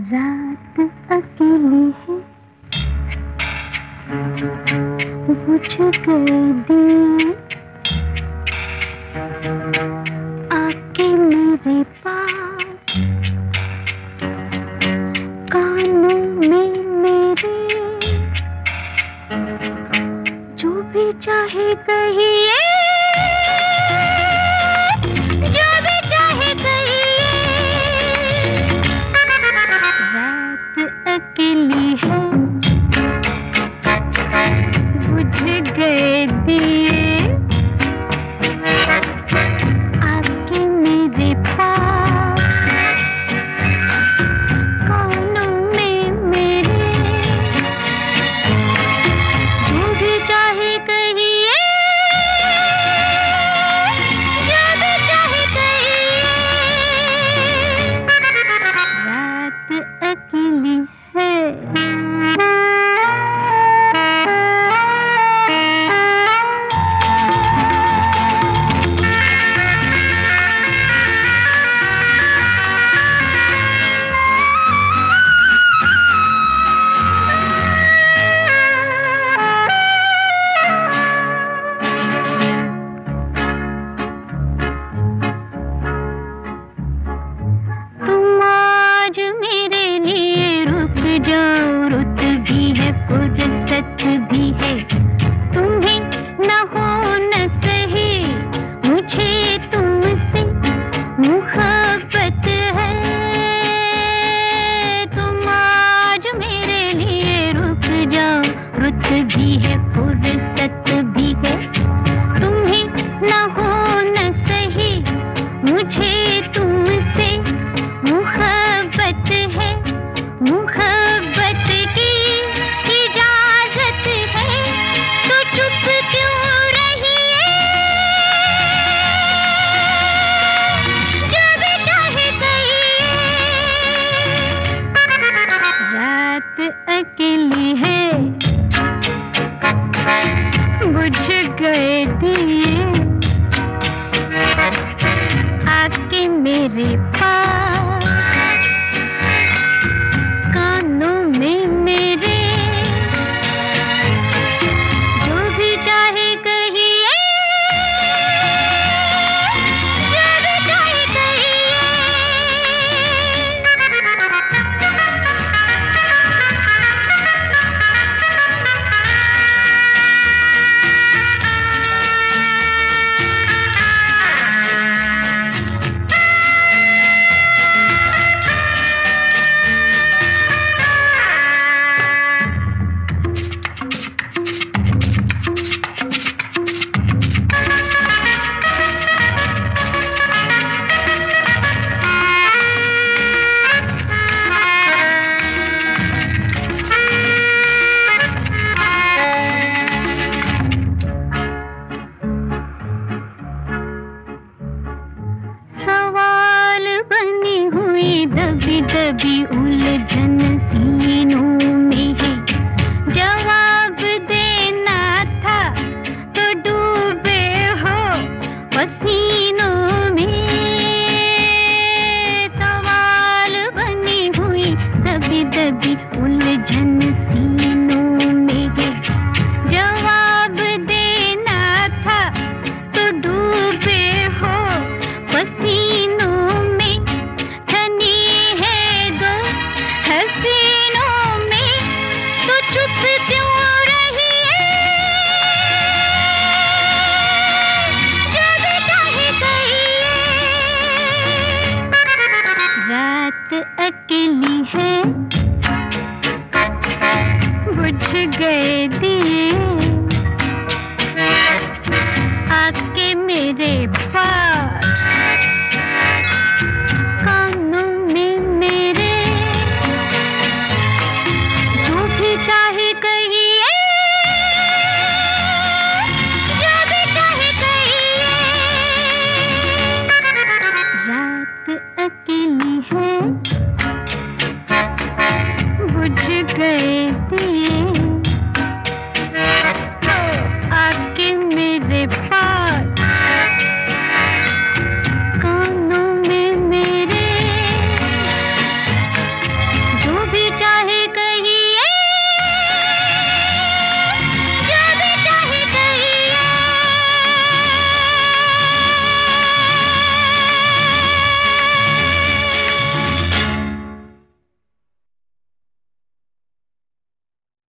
रात अकेली है, बुझ गए दिए, आके मेरे पास, कानों में मेरे, जो भी चाहे कहिए, जो भी चाहे कहिए। रात अकेली है, बुझ गए दिए, आके मेरे पास, कानों में मेरे, जो भी चाहे कहिए, जो भी चाहे कहिए। रात अकेली है। जाओ, रुत भी है, फुर्सत भी है, तुम्हें न हो न सही, मुझे तुमसे मुहब्बत है। तुम आज मेरे लिए रुक जाओ, रुत भी है, फुर्सत भी है, तुम्हें न हो न सही, मुझे तुमसे मुहब्बत है। मुहब्बत की इजाजत है, तो चुप क्यों रही है, जो भी चाहे कहिए। रात अकेली है, बुझ गए दिए, आके मेरे पास, कानों में मेरे, जो भी चाहे कहिए, जो भी चाहे कहिए। दबी दबी उलझन सीनों में है, जवाब देना था तो डूबे हो पसीनों में। सवाल बनी हुई दबी दबी उलझन सीनों में है, जवाब देना था तो डूबे हो पसीनों में। हसीनों में तो चुप क्यों रही है, जो भी चाहे कहिए। रात अकेली है, बुझ गए दिए, आके मेरे पास, कानों में मेरे, चाहे कहिए, जो भी चाहे कहिए। रात अकेली है, बुझ